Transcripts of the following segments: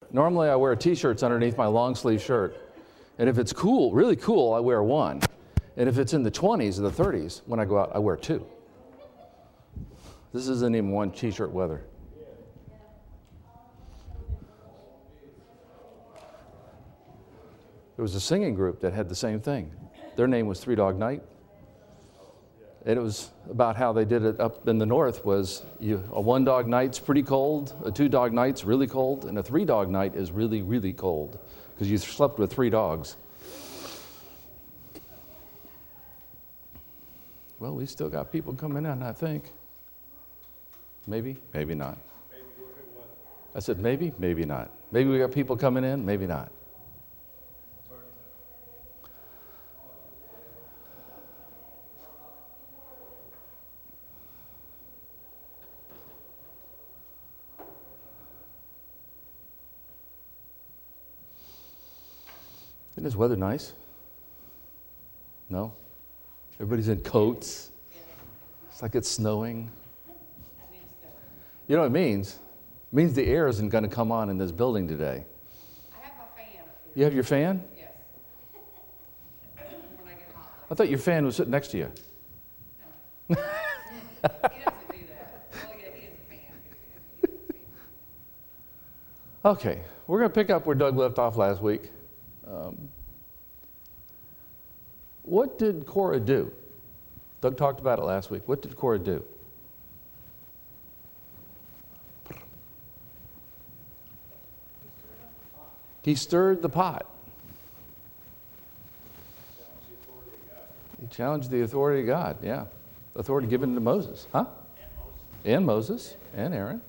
Normally I wear t-shirts underneath my long sleeve shirt. And if it's cool, really cool, I wear one. And if it's in the 20s or the 30s, when I go out, I wear two. This isn't even one t-shirt weather. There was a singing group that had the same thing. Their name was Three Dog Night. And it was about how they did it up in the north was a one dog night's pretty cold, a two dog night's really cold, and a three dog night is really, really cold because you slept with three dogs. Well, we still got people coming in, I think. Maybe, maybe not. I said maybe, maybe not. Maybe we got people coming in, maybe not. Isn't this weather nice? No? Everybody's in coats. It's like it's snowing. You know what it means? It means the air isn't going to come on in this building today. I have my fan. You have your fan? Yes. When I get hot. I thought your fan was sitting next to you. No. He doesn't do that. Well, yeah, he is a fan. Okay, we're going to pick up where Doug left off last week. What did Korah do? Doug talked about it last week. What did Korah do? He stirred the pot. He challenged the authority of God, yeah. Authority given to Moses, huh? And Moses and Aaron.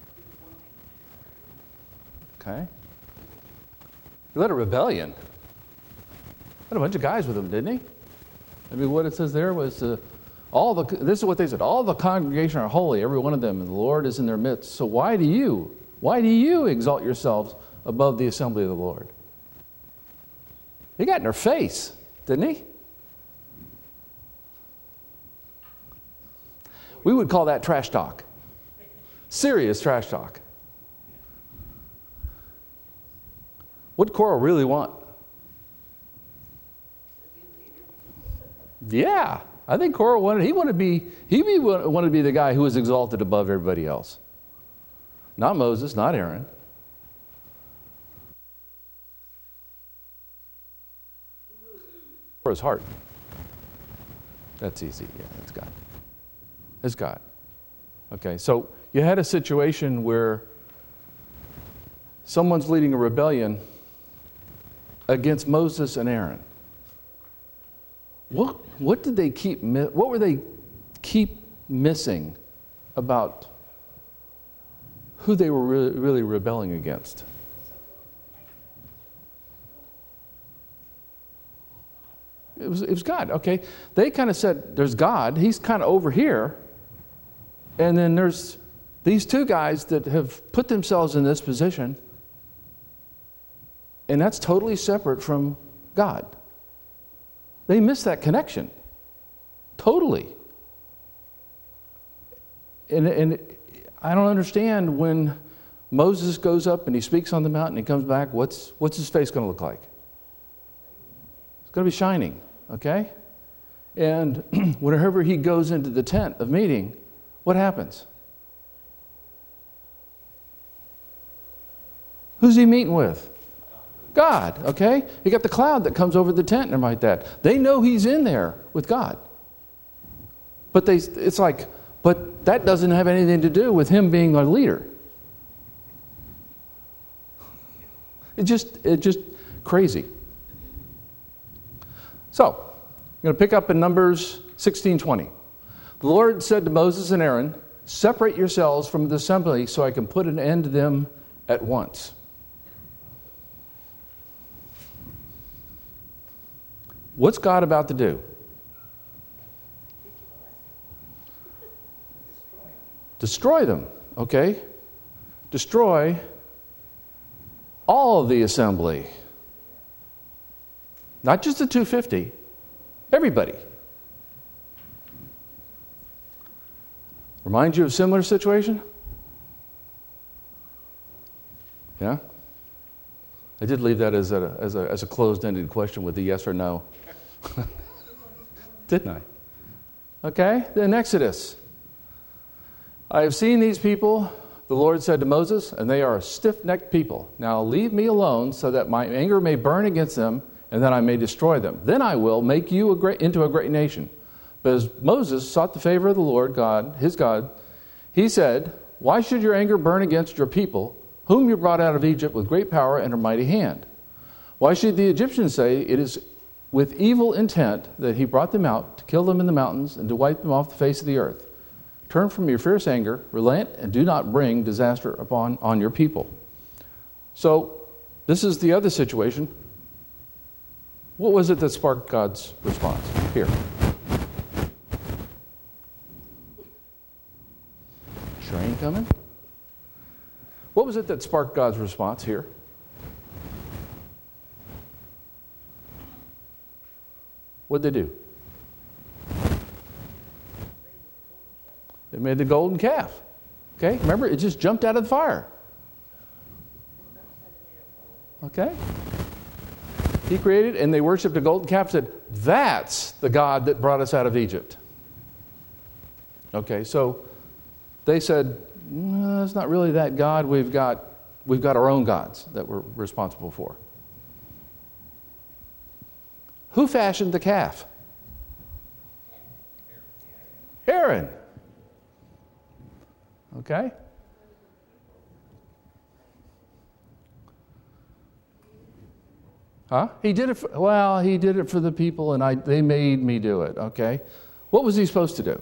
Okay. He led a rebellion. Had a bunch of guys with him, didn't he? I mean, what it says there was, this is what they said, all the congregation are holy, every one of them, and the Lord is in their midst. So why do you exalt yourselves above the assembly of the Lord? He got in their face, didn't he? We would call that trash talk. Serious trash talk. What did Korah really want? Yeah, I think Korah wanted to be the guy who was exalted above everybody else. Not Moses, not Aaron. Korah's heart. That's easy. Yeah, it's God. It's God. Okay, so you had a situation where someone's leading a rebellion against Moses and Aaron. What did they what were they keep missing about who they were really rebelling against? It was God, okay? They kind of said, there's God, he's kind of over here, and then there's these two guys that have put themselves in this position, and that's totally separate from God. They miss that connection. Totally. And I don't understand when Moses goes up and he speaks on the mountain and he comes back, what's his face going to look like? It's going to be shining, okay? And whenever he goes into the tent of meeting, what happens? Who's he meeting with? God, okay? You got the cloud that comes over the tent and like that. They know he's in there with God. But it's like, but that doesn't have anything to do with him being our leader. It's just crazy. So, I'm going to pick up in Numbers 16:20. The Lord said to Moses and Aaron, separate yourselves from the assembly so I can put an end to them at once. What's God about to do? Destroy them, okay? Destroy all of the assembly. Not just the 250, everybody. Remind you of a similar situation? Yeah? I did leave that as a closed-ended question with a yes or no. Didn't I? Okay, then Exodus. I have seen these people, the Lord said to Moses, and they are a stiff-necked people. Now leave me alone so that my anger may burn against them, and that I may destroy them. Then I will make you into a great nation. But as Moses sought the favor of the Lord God, his God, he said, why should your anger burn against your people, whom you brought out of Egypt with great power and a mighty hand? Why should the Egyptians say it is with evil intent that he brought them out to kill them in the mountains and to wipe them off the face of the earth? Turn from your fierce anger, relent, and do not bring disaster on your people. So, this is the other situation. What was it that sparked God's response? Here. Train coming? What was it that sparked God's response here? What'd they do? They made the golden calf. Okay, remember, it just jumped out of the fire. Okay? He created, and they worshipped a golden calf, said, that's the God that brought us out of Egypt. Okay, so they said, no, it's not really that God. We've got our own gods that we're responsible for. Who fashioned the calf? Aaron. Okay? Huh? He did it for the people, and they made me do it, okay? What was he supposed to do?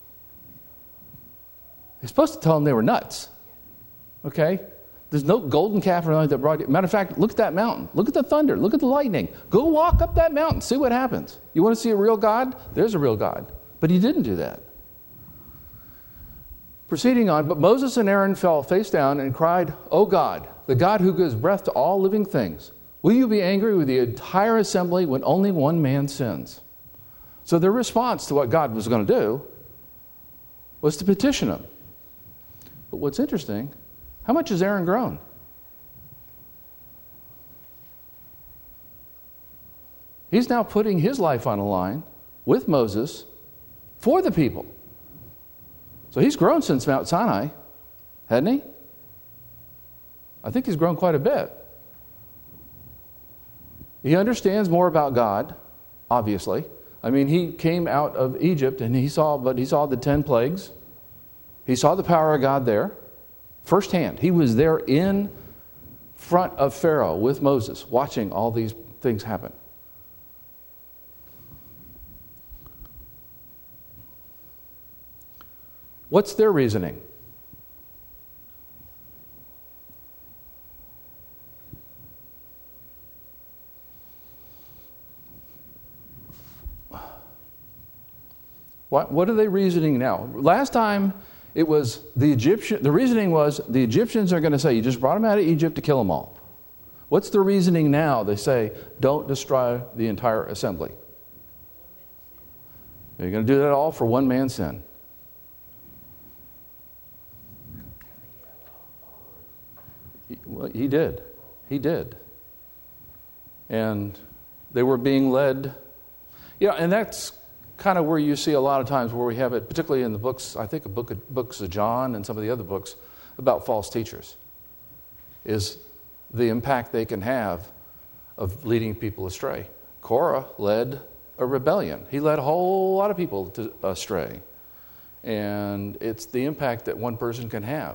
He's supposed to tell them they were nuts. Okay? There's no golden calf or anything that brought it. Matter of fact, look at that mountain. Look at the thunder. Look at the lightning. Go walk up that mountain. See what happens. You want to see a real God? There's a real God. But he didn't do that. Proceeding on, but Moses and Aaron fell face down and cried, O God, the God who gives breath to all living things, will you be angry with the entire assembly when only one man sins? So their response to what God was going to do was to petition him. But what's interesting, how much has Aaron grown? He's now putting his life on the line with Moses for the people. So he's grown since Mount Sinai, hadn't he? I think he's grown quite a bit. He understands more about God, obviously. I mean, he came out of Egypt and he saw the 10 plagues. He saw the power of God there firsthand. He was there in front of Pharaoh with Moses, watching all these things happen. What's their reasoning? What are they reasoning now? Last time it was the reasoning was the Egyptians are going to say, you just brought them out of Egypt to kill them all. What's the reasoning now? They say, don't destroy the entire assembly. You're going to do that all for one man's sin. He did. And they were being led. And that's kind of where you see a lot of times where we have it, particularly in the books, I think books of John and some of the other books about false teachers, is the impact they can have of leading people astray. Korah led a rebellion. He led a whole lot of people astray. And it's the impact that one person can have.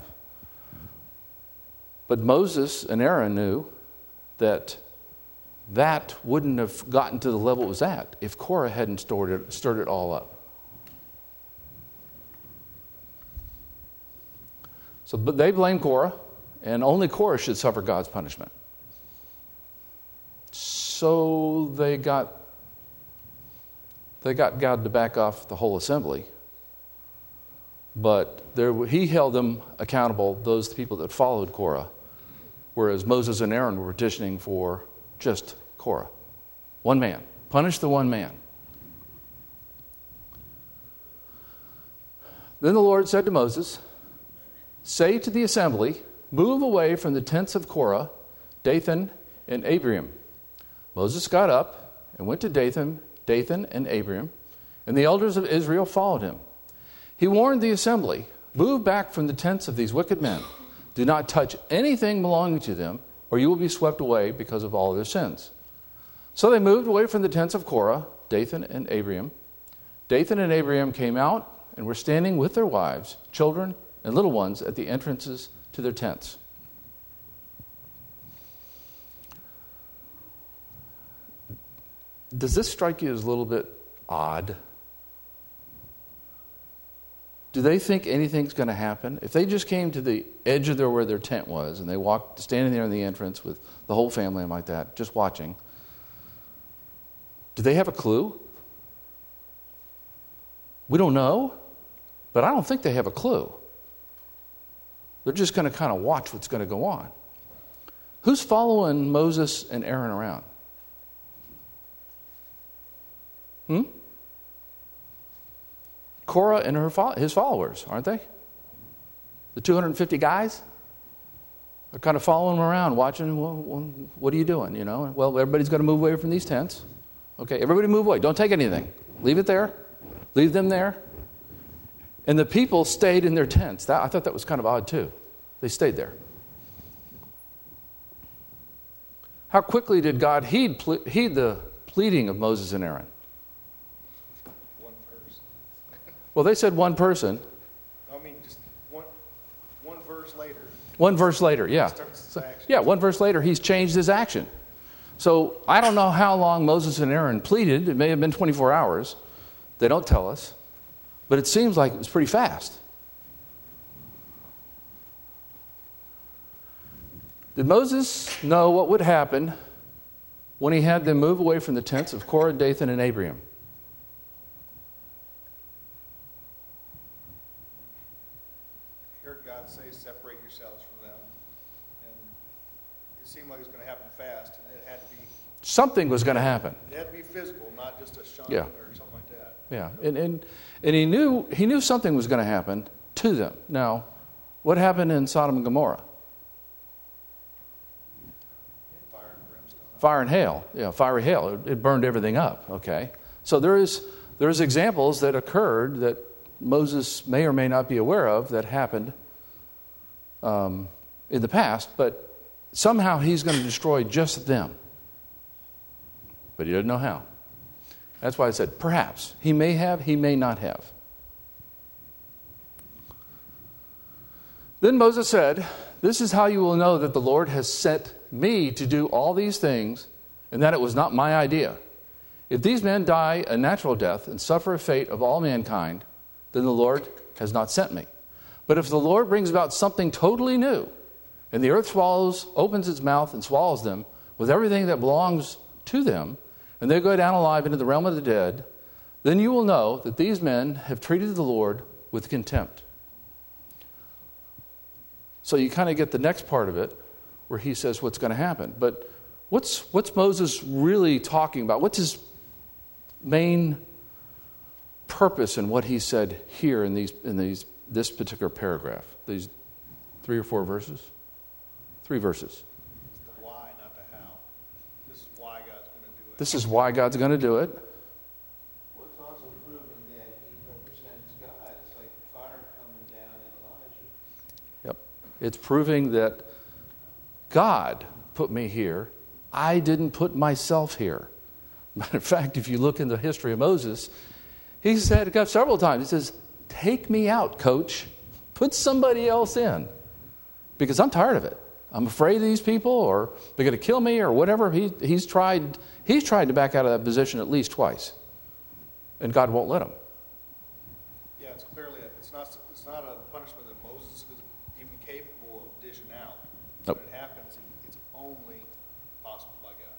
But Moses and Aaron knew that wouldn't have gotten to the level it was at if Korah hadn't stirred it all up. But they blamed Korah, and only Korah should suffer God's punishment. So they got God to back off the whole assembly. But he held them accountable, those people that followed Korah, whereas Moses and Aaron were petitioning for just Korah. One man. Punish the one man. Then the Lord said to Moses, say to the assembly, move away from the tents of Korah, Dathan, and Abiram. Moses got up and went to Dathan and Abiram, and the elders of Israel followed him. He warned the assembly, "Move back from the tents of these wicked men. Do not touch anything belonging to them, or you will be swept away because of all their sins." So they moved away from the tents of Korah, Dathan and Abiram. Dathan and Abiram came out and were standing with their wives, children, and little ones at the entrances to their tents. Does this strike you as a little bit odd? Do they think anything's going to happen? If they just came to the edge of where their tent was and they walked, standing there in the entrance with the whole family and like that, just watching, do they have a clue? We don't know, but I don't think they have a clue. They're just going to kind of watch what's going to go on. Who's following Moses and Aaron around? Korah and his followers, aren't they? The 250 guys? They're kind of following him around, watching, well, what are you doing, you know? Well, everybody's got to move away from these tents. Okay, everybody move away. Don't take anything. Leave it there. Leave them there. And the people stayed in their tents. I thought that was kind of odd, too. They stayed there. How quickly did God heed the pleading of Moses and Aaron? One person. Well, they said one person. I mean, just one verse later. One verse later, yeah. Yeah, one verse later, he's changed his action. So I don't know how long Moses and Aaron pleaded. It may have been 24 hours. They don't tell us. But it seems like it was pretty fast. Did Moses know what would happen when he had them move away from the tents of Korah, Dathan, and Abiram? I heard God say, separate yourselves from them. And it seemed like it was going to happen fast. And it had to be... Something was going to happen. It had to be physical, not just a shun Yeah. or something like that. Yeah, and he knew something was going to happen to them. Now, what happened in Sodom and Gomorrah? Fire and brimstone. Fire and hail. Yeah, fiery hail. It burned everything up. Okay, so there's examples that occurred that Moses may or may not be aware of that happened in the past, but somehow he's going to destroy just them. But he doesn't know how. That's why I said perhaps. He may have, he may not have. Then Moses said, "This is how you will know that the Lord has sent me to do all these things, and that it was not my idea. If these men die a natural death and suffer a fate of all mankind, then the Lord has not sent me. But if the Lord brings about something totally new, and the earth opens its mouth and swallows them with everything that belongs to them, and they go down alive into the realm of the dead, then you will know that these men have treated the Lord with contempt." So you kind of get the next part of it, where he says what's going to happen. But what's Moses really talking about? What's his main purpose in what he said here in this particular paragraph? These 3 or 4 verses? 3 verses. It's the why, not the how. This is why God's going to do it. This is why God's going to do it. Well, it's also proven that he represents God. It's like fire coming down in Elijah. Yep. It's proving that God put me here. I didn't put myself here. Matter of fact, if you look in the history of Moses, he said it several times. He says, "Take me out, coach. Put somebody else in. Because I'm tired of it. I'm afraid of these people, or they're going to kill me, or whatever." He's tried to back out of that position at least twice. And God won't let him. Yeah, it's clearly, it's not a punishment that Moses is even capable of dishing out. Nope. When it happens, it's only possible by God.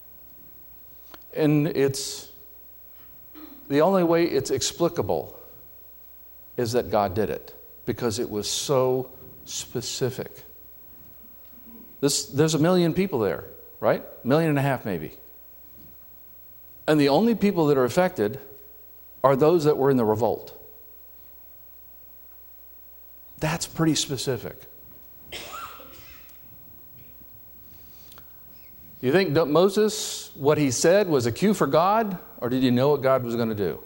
And it's the only way it's explicable is that God did it, because it was so specific. There's 1 million people there, right? 1.5 million maybe. And the only people that are affected are those that were in the revolt. That's pretty specific. You think that Moses, what he said was a cue for God, or did he know what God was going to do?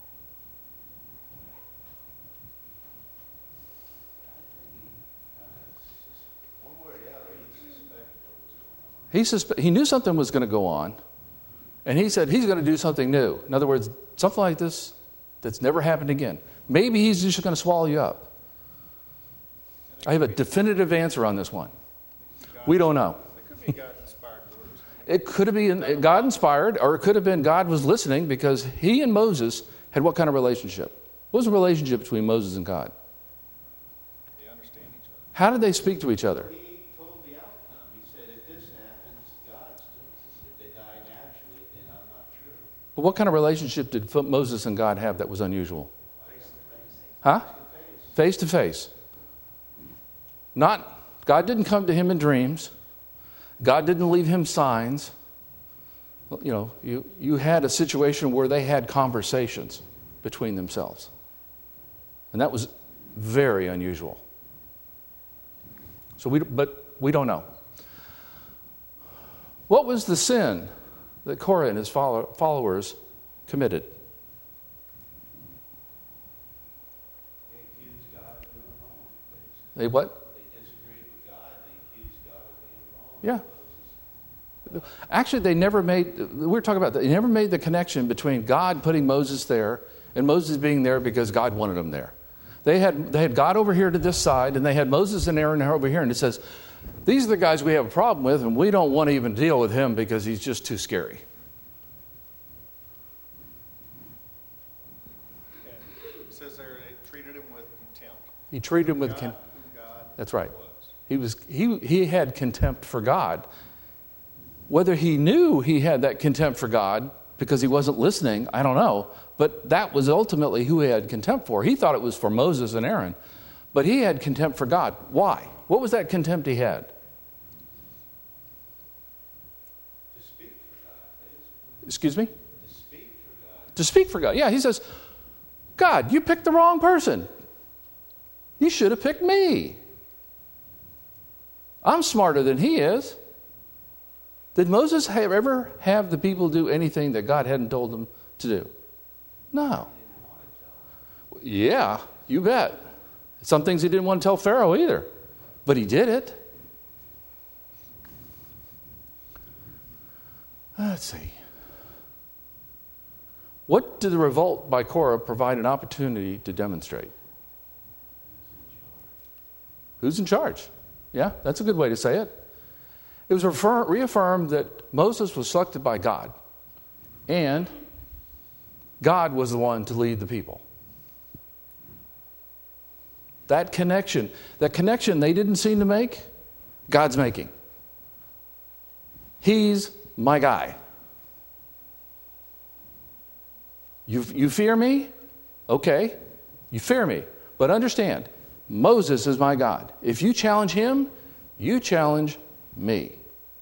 He knew something was going to go on, and he said he's going to do something new. In other words, something like this that's never happened again. Maybe he's just going to swallow you up. I have a definitive answer on this one. We don't know. It could be God-inspired words. It could have been God inspired, or it could have been God was listening, because he and Moses had what kind of relationship? What was the relationship between Moses and God? They understand each other. How did they speak to each other? He told the outcome. He said, if this happens, God's doing it. If they die naturally, then I'm not true. But what kind of relationship did Moses and God have that was unusual? Face to face. Huh? Face. Face to face. God didn't come to him in dreams. God didn't leave him signs. You know, you had a situation where they had conversations between themselves. And that was very unusual. But we don't know. What was the sin that Korah and his followers committed? They accused God of doing wrong. They what? They disagreed with God. They accused God of being wrong. Yeah. Actually, they never made the connection between God putting Moses there and Moses being there because God wanted him there. They had God over here to this side, and they had Moses and Aaron over here, and it says, these are the guys we have a problem with, and we don't want to even deal with him because he's just too scary. And it says there they treated him with contempt. He treated him with God, contempt. who God That's right. was. He had contempt for God. Whether he knew he had that contempt for God because he wasn't listening, I don't know. But that was ultimately who he had contempt for. He thought it was for Moses and Aaron. But he had contempt for God. Why? What was that contempt he had? To speak for God, basically. Excuse me? To speak for God. To speak for God. Yeah, he says, God, you picked the wrong person. You should have picked me. I'm smarter than he is. Did Moses ever have the people do anything that God hadn't told them to do? No. Yeah, you bet. Some things he didn't want to tell Pharaoh either, but he did it. Let's see. What did the revolt by Korah provide an opportunity to demonstrate? Who's in charge? Yeah, that's a good way to say it. It was reaffirmed that Moses was selected by God, and God was the one to lead the people. That connection they didn't seem to make, God's making. He's my guy. You fear me? Okay, you fear me. But understand, Moses is my God. If you challenge him, you challenge me.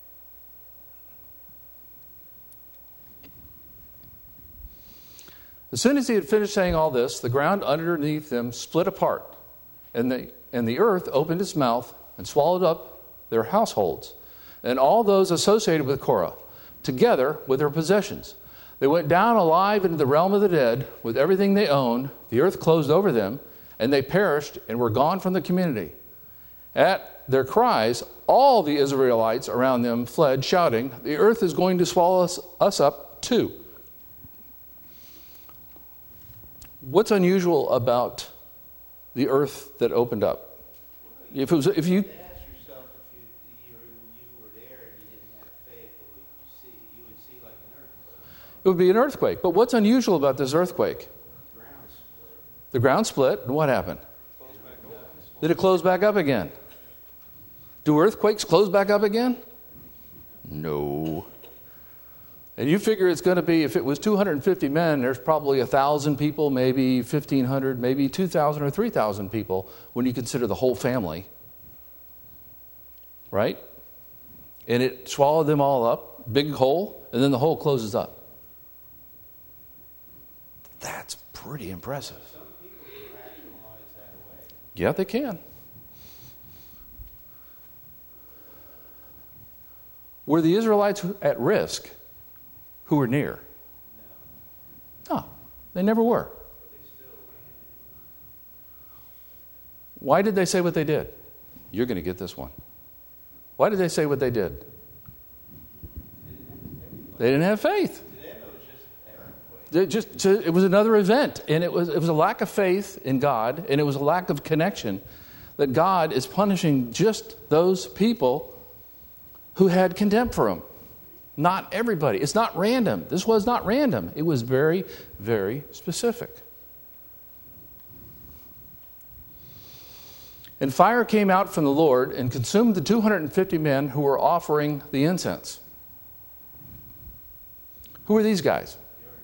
As soon as he had finished saying all this, the ground underneath them split apart, and the earth opened its mouth and swallowed up their households and all those associated with Korah, together with their possessions. They went down alive into the realm of the dead with everything they owned. The earth closed over them, and they perished and were gone from the community. At their cries, all the Israelites around them fled, shouting, "The earth is going to swallow us up too." What's unusual about the earth that opened up? If you Ask yourself if you were there and you didn't have faith, what would you see? You would see like an earthquake. It would be an earthquake. But what's unusual about this earthquake? The ground split. The ground split, and what happened? Close back open. Did it close back up again? Do earthquakes close back up again? No. And you figure it's going to be, if it was 250 men, there's probably 1,000 people, maybe 1,500, maybe 2,000 or 3,000 people when you consider the whole family. Right? And it swallowed them all up, big hole, and then the hole closes up. That's pretty impressive. Some people can rationalize that away. Yeah, they can. Were the Israelites at risk who were near? No, they never were. Why did they say what they did? You're going to get this one. Why did they say what they did? They didn't have faith. It was another event, and it was a lack of faith in God, and it was a lack of connection that God is punishing just those people who had contempt for Him. Not everybody. It's not random. This was not random. It was very, very specific. And fire came out from the Lord and consumed the 250 men who were offering the incense. Who are these guys?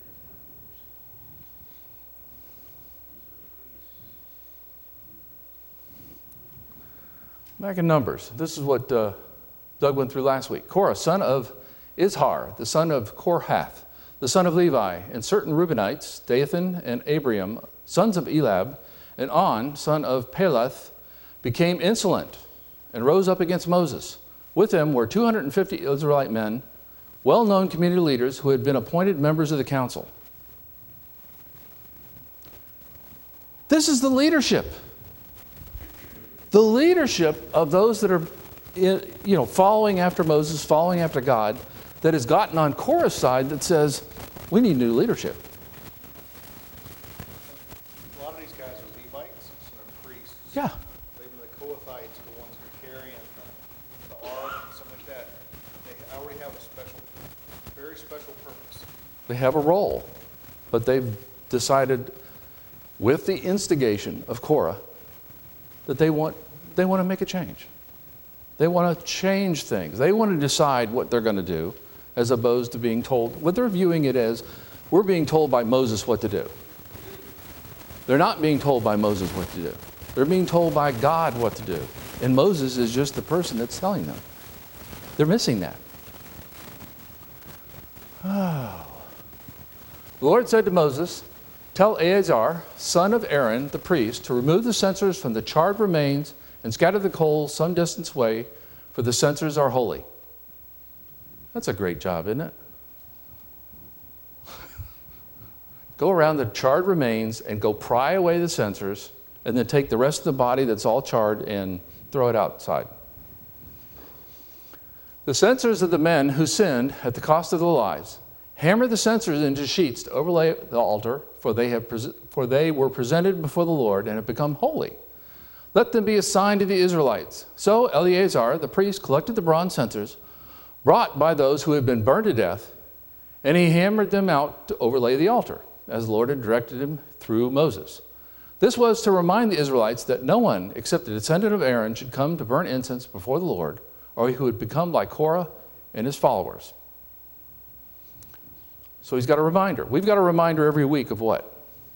Back in Numbers, this is what Doug went through last week. Korah, son of Izhar, the son of Kohath, the son of Levi, and certain Reubenites, Dathan and Abiram, sons of Elab, and On, son of Peleth, became insolent and rose up against Moses. With them were 250 Israelite men, well-known community leaders who had been appointed members of the council. This is the leadership. The leadership of those that are, following after Moses, following after God, that has gotten on Korah's side that says, we need new leadership. A lot of these guys are Levites, some are priests. Yeah. Even the Kohathites are the ones who are carrying the ark and stuff like that. They already have a very special purpose. They have a role, but they've decided, with the instigation of Korah, that they want to make a change. They want to change things. They want to decide what they're going to do, as opposed to being told. What they're viewing it as, we're being told by Moses what to do. They're not being told by Moses what to do. They're being told by God what to do. And Moses is just the person that's telling them. They're missing that. Oh. The Lord said to Moses, tell Eleazar, son of Aaron, the priest, to remove the censers from the charred remains and scatter the coals some distance away, for the censers are holy. That's a great job, isn't it? Go around the charred remains and go pry away the censers, and then take the rest of the body that's all charred and throw it outside. The censers of the men who sinned at the cost of their lives, hammer the censers into sheets to overlay the altar, for they were presented before the Lord and have become holy. Let them be a sign to the Israelites. So Eleazar, the priest, collected the bronze censers brought by those who had been burned to death, and he hammered them out to overlay the altar, as the Lord had directed him through Moses. This was to remind the Israelites that no one except the descendant of Aaron should come to burn incense before the Lord, or he would become like Korah and his followers. So he's got a reminder. We've got a reminder every week of what?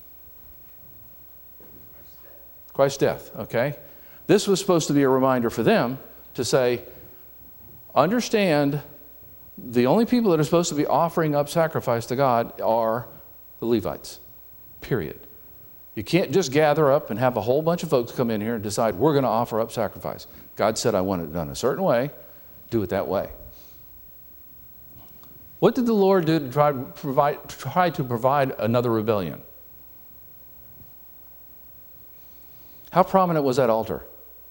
Christ's death, okay? This was supposed to be a reminder for them to say, understand, the only people that are supposed to be offering up sacrifice to God are the Levites, period. You can't just gather up and have a whole bunch of folks come in here and decide we're going to offer up sacrifice. God said, I want it done a certain way. Do it that way. What did the Lord do to try to provide another rebellion? How prominent was that altar?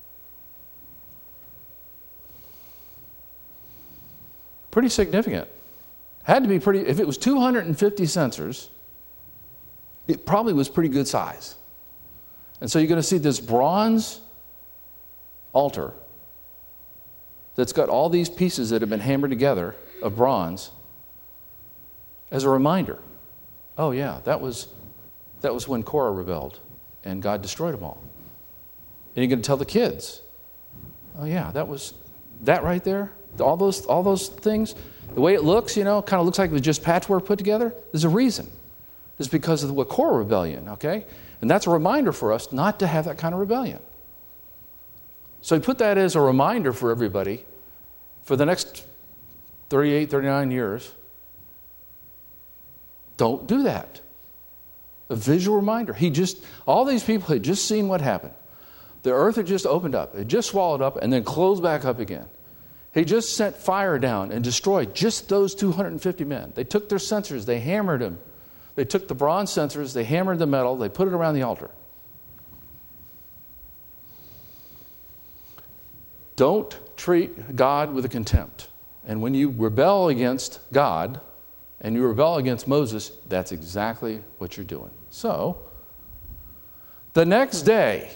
Pretty significant. Had to be pretty, if it was 250 censers, it probably was pretty good size. And so you're going to see this bronze altar that's got all these pieces that have been hammered together of bronze as a reminder. Oh yeah, that was when Korah rebelled and God destroyed them all. And you're going to tell the kids, oh yeah, that was that right there. All those things, the way it looks, kind of looks like it was just patchwork put together. There's a reason. It's because of the Korah rebellion, okay? And that's a reminder for us not to have that kind of rebellion. So he put that as a reminder for everybody for the next 38, 39 years. Don't do that. A visual reminder. All these people had just seen what happened. The earth had just opened up. It just swallowed up and then closed back up again. He just sent fire down and destroyed just those 250 men. They took their censers, they hammered them. They took the bronze censers, they hammered the metal, they put it around the altar. Don't treat God with a contempt. And when you rebel against God and you rebel against Moses, that's exactly what you're doing. So, the next day,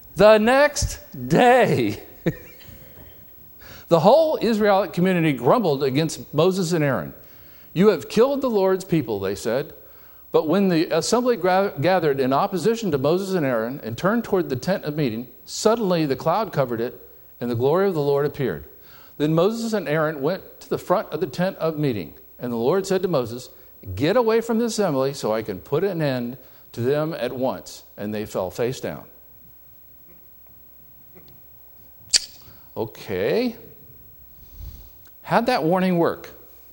the whole Israelite community grumbled against Moses and Aaron. You have killed the Lord's people, they said. But when the assembly gathered in opposition to Moses and Aaron and turned toward the tent of meeting, suddenly the cloud covered it, and the glory of the Lord appeared. Then Moses and Aaron went to the front of the tent of meeting, and the Lord said to Moses, get away from the assembly so I can put an end to them at once. And they fell face down. Okay. How'd that warning work?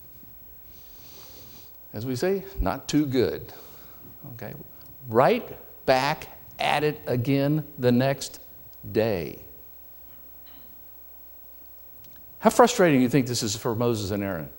As we say, not too good. Okay. Right back at it again the next day. How frustrating do you think this is for Moses and Aaron?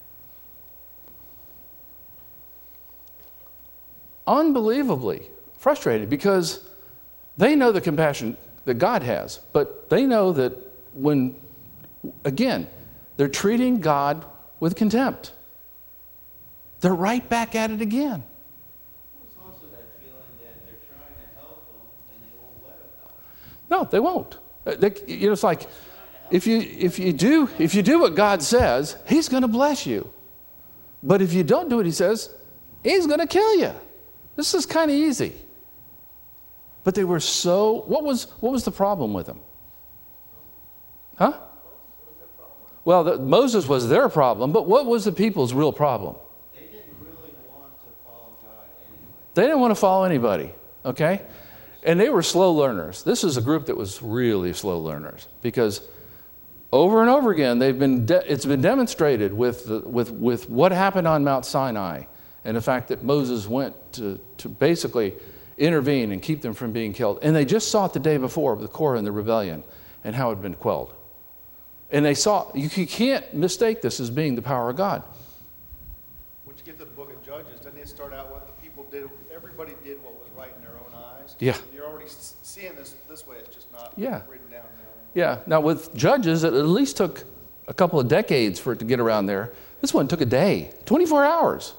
Unbelievably frustrated, because they know the compassion that God has, but they know that when, again, they're treating God with contempt. They're right back at it again. There's also that feeling that they're trying to help them and they won't let them help. No, they won't. It's like if you do what God says, He's going to bless you. But if you don't do what He says, He's going to kill you. This is kind of easy. But they were so. What was the problem with them? Huh? Well, Moses was their problem, but what was the people's real problem? They didn't really want to follow God anyway. They didn't want to follow anybody, okay? And they were slow learners. This is a group that was really slow learners, because over and over again it's been demonstrated with what happened on Mount Sinai, and the fact that Moses went to basically intervene and keep them from being killed. And they just saw it the day before with Korah and the rebellion and how it had been quelled. And they saw, you can't mistake this as being the power of God. When you get to the book of Judges, doesn't it start out what the people did? Everybody did what was right in their own eyes. Yeah. And you're already seeing this way. It's just not Yeah. written down there. Yeah. Now with Judges, it at least took a couple of decades for it to get around there. This one took a day, 24 hours.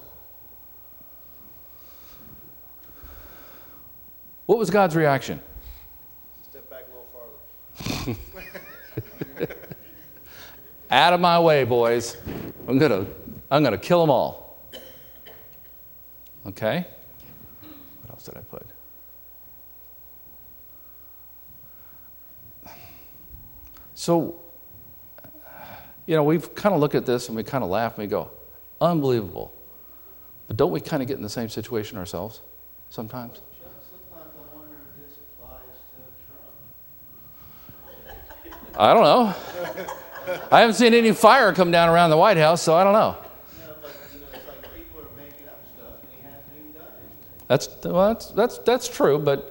What was God's reaction? Step back a little farther. Out of my way, boys. I'm gonna kill them all. Okay? What else did I put? So, we've kind of looked at this and we kind of laugh and we go, unbelievable. But don't we kind of get in the same situation ourselves sometimes? Sometimes I wonder if this applies to Trump. I don't know. I haven't seen any fire come down around the White House, so I don't know. No, but it's like people are making up stuff and he hasn't even done anything. That's true, but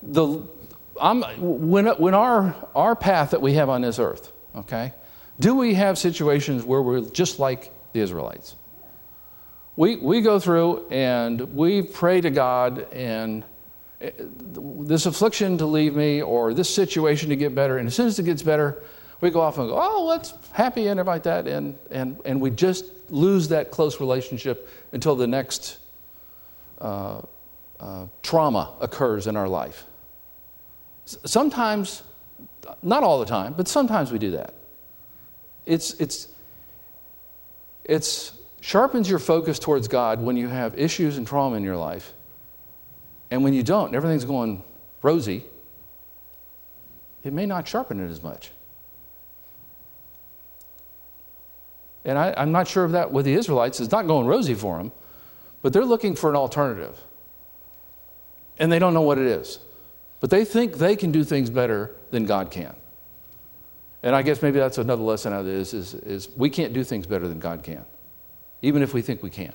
when our path that we have on this earth, okay, do we have situations where we're just like the Israelites? We go through and we pray to God, and this affliction to leave me, or this situation to get better, and as soon as it gets better, we go off and go, oh, let's happy and everything like that, and we just lose that close relationship until the next trauma occurs in our life. Sometimes, not all the time, but sometimes we do that. It's sharpens your focus towards God when you have issues and trauma in your life, and when you don't, and everything's going rosy, it may not sharpen it as much. And I'm not sure if that with the Israelites is not going rosy for them, but they're looking for an alternative. And they don't know what it is. But they think they can do things better than God can. And I guess maybe that's another lesson out of this is we can't do things better than God can, even if we think we can.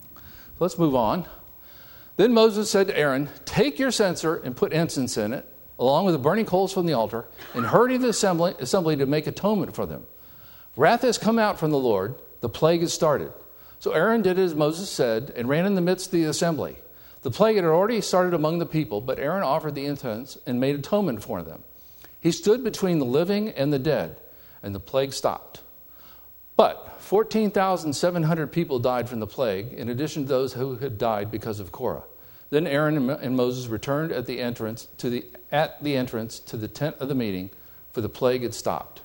Let's move on. Then Moses said to Aaron, take your censer and put incense in it, along with the burning coals from the altar, and hurried the assembly to make atonement for them. Wrath has come out from the Lord, the plague has started. So Aaron did as Moses said, and ran in the midst of the assembly. The plague had already started among the people, but Aaron offered the incense and made atonement for them. He stood between the living and the dead, and the plague stopped. But 14,700 people died from the plague, in addition to those who had died because of Korah. Then Aaron and Moses returned at the entrance to the tent of the meeting, for the plague had stopped.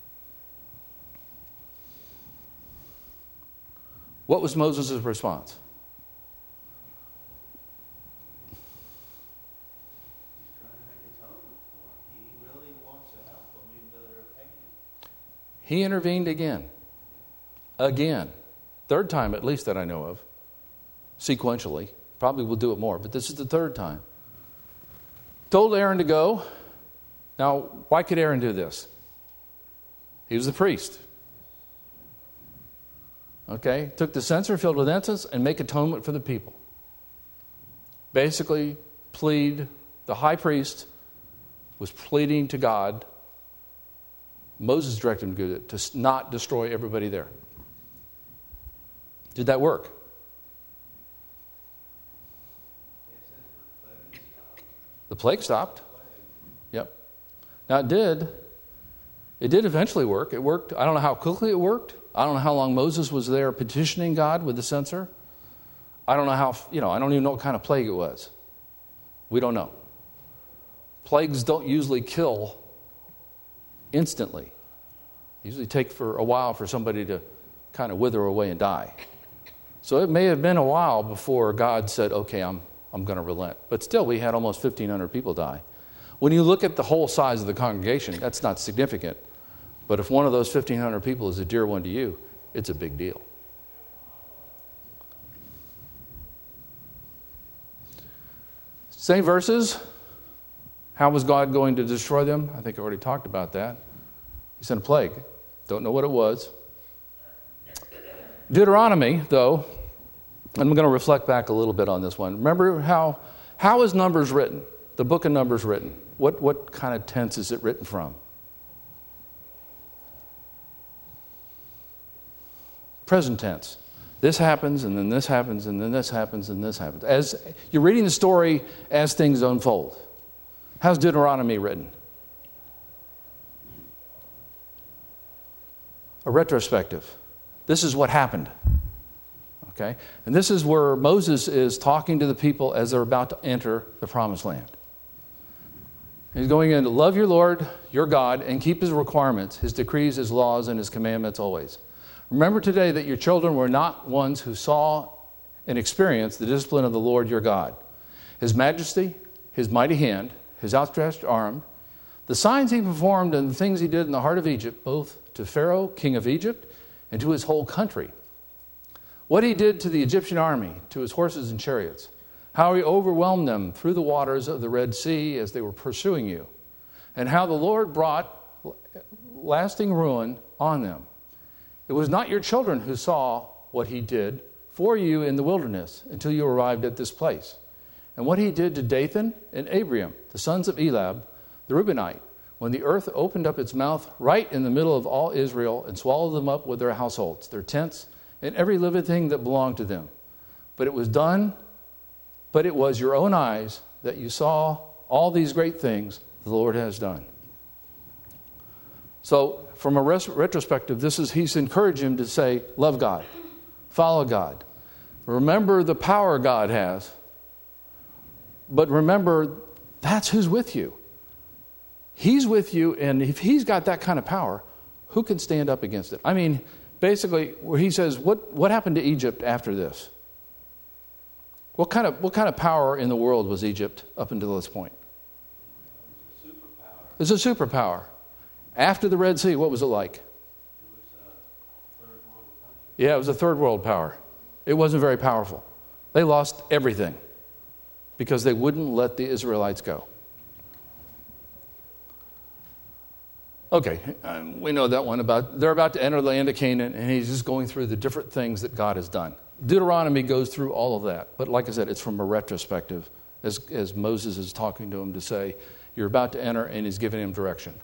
What was Moses' response? He's trying to make atonement for them. He really wants to help them, even though they're a pain. He intervened again. Again. Third time, at least, that I know of. Sequentially. Probably will do it more, but this is the third time. Told Aaron to go. Now, why could Aaron do this? He was the priest. Okay? Took the censer filled with incense and make atonement for the people. Basically, the high priest was pleading to God. Moses directed him to do it, to not destroy everybody there. Did that work? The plague stopped. Yep. Now it did eventually work. It worked. I don't know how quickly it worked. I don't know how long Moses was there petitioning God with the censer. I don't know how, I don't even know what kind of plague it was. We don't know. Plagues don't usually kill instantly. They usually take for a while for somebody to kind of wither away and die. So it may have been a while before God said, okay, I'm going to relent. But still, we had almost 1,500 people die. When you look at the whole size of the congregation, that's not significant. But if one of those 1,500 people is a dear one to you, it's a big deal. Same verses. How was God going to destroy them? I think I already talked about that. He sent a plague. Don't know what it was. Deuteronomy, though, I'm going to reflect back a little bit on this one. Remember how is Numbers written? The book of Numbers written? What kind of tense is it written from? Present tense. This happens, and then this happens, and then this happens, and this happens. As you're reading the story as things unfold. How's Deuteronomy written? A retrospective. This is what happened. Okay? And this is where Moses is talking to the people as they're about to enter the promised land. He's going in to love your Lord, your God, and keep his requirements, his decrees, his laws, and his commandments always. Remember today that your children were not ones who saw and experienced the discipline of the Lord your God, his majesty, his mighty hand, his outstretched arm, the signs he performed and the things he did in the heart of Egypt, both to Pharaoh, king of Egypt, and to his whole country. What he did to the Egyptian army, to his horses and chariots, how he overwhelmed them through the waters of the Red Sea as they were pursuing you, and how the Lord brought lasting ruin on them. It was not your children who saw what he did for you in the wilderness until you arrived at this place, and what he did to Dathan and Abiram, the sons of Eliab, the Reubenite, when the earth opened up its mouth right in the middle of all Israel and swallowed them up with their households, their tents, and every living thing that belonged to them. But it was your own eyes that you saw all these great things the Lord has done. So, from a retrospective, he's encouraging him to say, love God, follow God, remember the power God has, but remember that's who's with you. He's with you, and if he's got that kind of power, who can stand up against it? I mean, basically, where he says, what happened to Egypt after this? What kind of power in the world was Egypt up until this point? It was a superpower. After the Red Sea, what was it like? It was a third world country. Yeah, it was a third world power. It wasn't very powerful. They lost everything because they wouldn't let the Israelites go. Okay, we know that one they're about to enter the land of Canaan, and he's just going through the different things that God has done. Deuteronomy goes through all of that, but like I said, it's from a retrospective, as Moses is talking to him to say, you're about to enter, and he's giving him direction.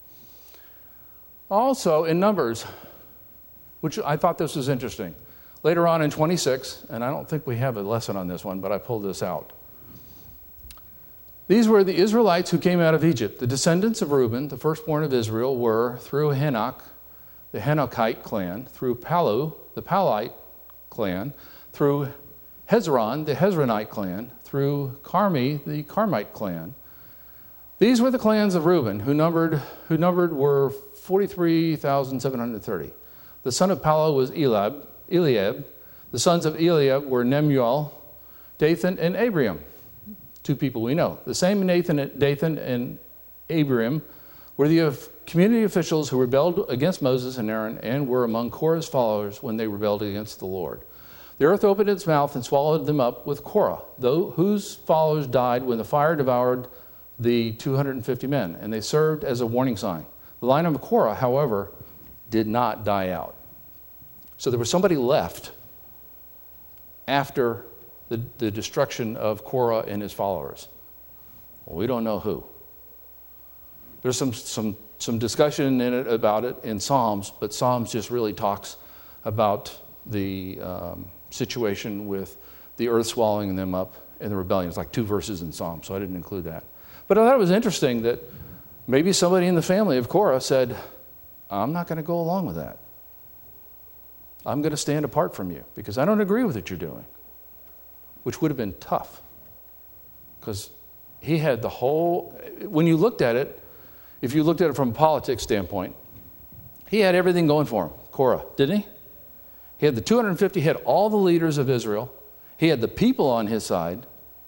Also, in Numbers, which I thought this was interesting, later on in 26, and I don't think we have a lesson on this one, but I pulled this out. These were the Israelites who came out of Egypt. The descendants of Reuben, the firstborn of Israel, were through Hanok, the Hanokite clan, through Palu, the Palite clan, through Hezron, the Hezronite clan, through Carmi, the Carmite clan. These were the clans of Reuben, who numbered were 43,730. The son of Palu was Eliab. The sons of Eliab were Nemuel, Dathan, and Abiram. Two people we know. The same Dathan and Abiram were the community officials who rebelled against Moses and Aaron and were among Korah's followers when they rebelled against the Lord. The earth opened its mouth and swallowed them up with Korah, whose followers died when the fire devoured the 250 men, and they served as a warning sign. The line of Korah, however, did not die out. So there was somebody left after the destruction of Korah and his followers. Well, we don't know who. There's some discussion in it about it in Psalms, but Psalms just really talks about the situation with the earth swallowing them up and the rebellion. It's like 2 verses in Psalms, so I didn't include that. But I thought it was interesting that maybe somebody in the family of Korah said, I'm not going to go along with that. I'm going to stand apart from you because I don't agree with what you're doing, which would have been tough because he had the whole, when you looked at it, if you looked at it from a politics standpoint, he had everything going for him, Korah, didn't he? He had the 250, he had all the leaders of Israel. He had the people on his side.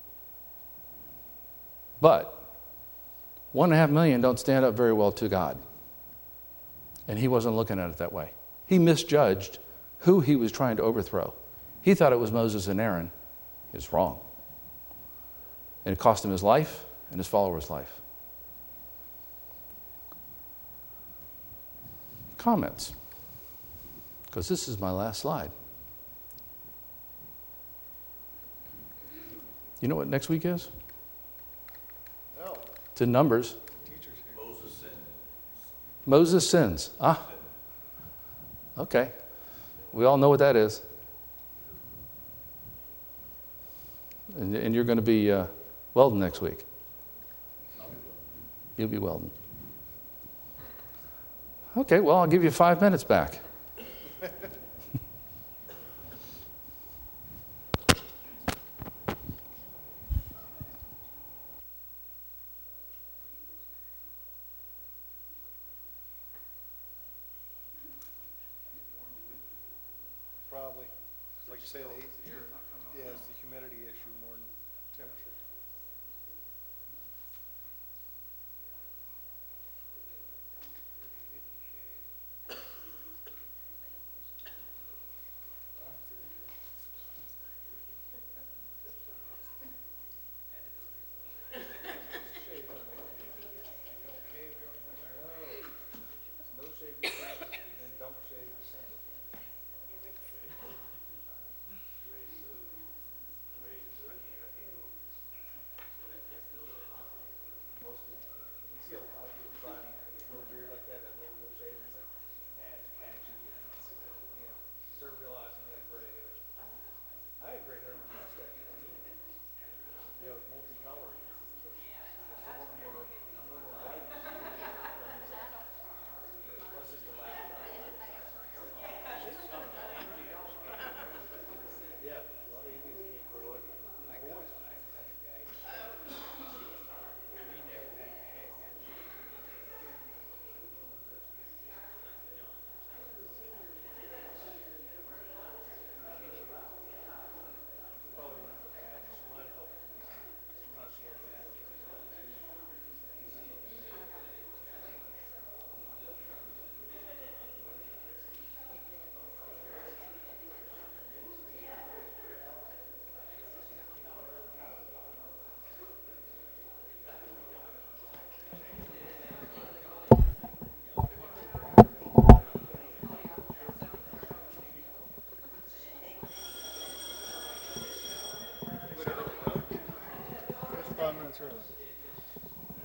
But 1.5 million don't stand up very well to God. And he wasn't looking at it that way. He misjudged who he was trying to overthrow. He thought it was Moses and Aaron. He was wrong. And it cost him his life and his followers' life. Comments? Because this is my last slide. You know what next week is? No, It's in Numbers. teachers here. Moses sins. Ah. Okay. We all know what that is. And you're going to be Weldon next week. You'll be Weldon. Okay, well, I'll give you 5 minutes back. Probably. Like you say, yeah, it's the humidity issue more than temperature.